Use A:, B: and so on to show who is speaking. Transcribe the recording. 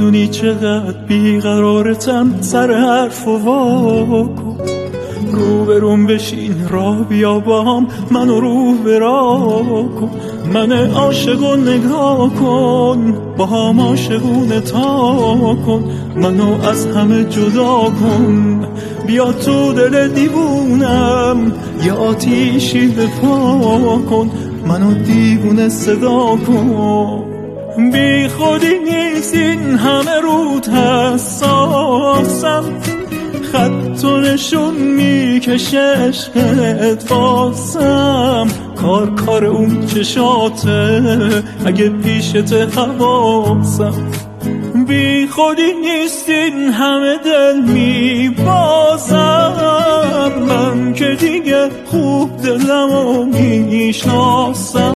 A: میدونی چقدر بیقرارتم، سر حرف و واکن، روبروم بشین راه بیا با هم، منو رو به راه کن، من عاشق و نگاه کن، با هم عاشقونه تا کن، منو از همه جدا کن، بیا تو دل دیوونم یه آتیشی بپا کن، منو دیوونه صدا کن. بی خودی نیست این همه رود حساسم، خط و نشون میکشه عشقت واسم، کار اون چشاته اگه پیشت حواسم. بی خودی نیست این همه دل میبازم، من که دیگه خوب دلمو میشناسم.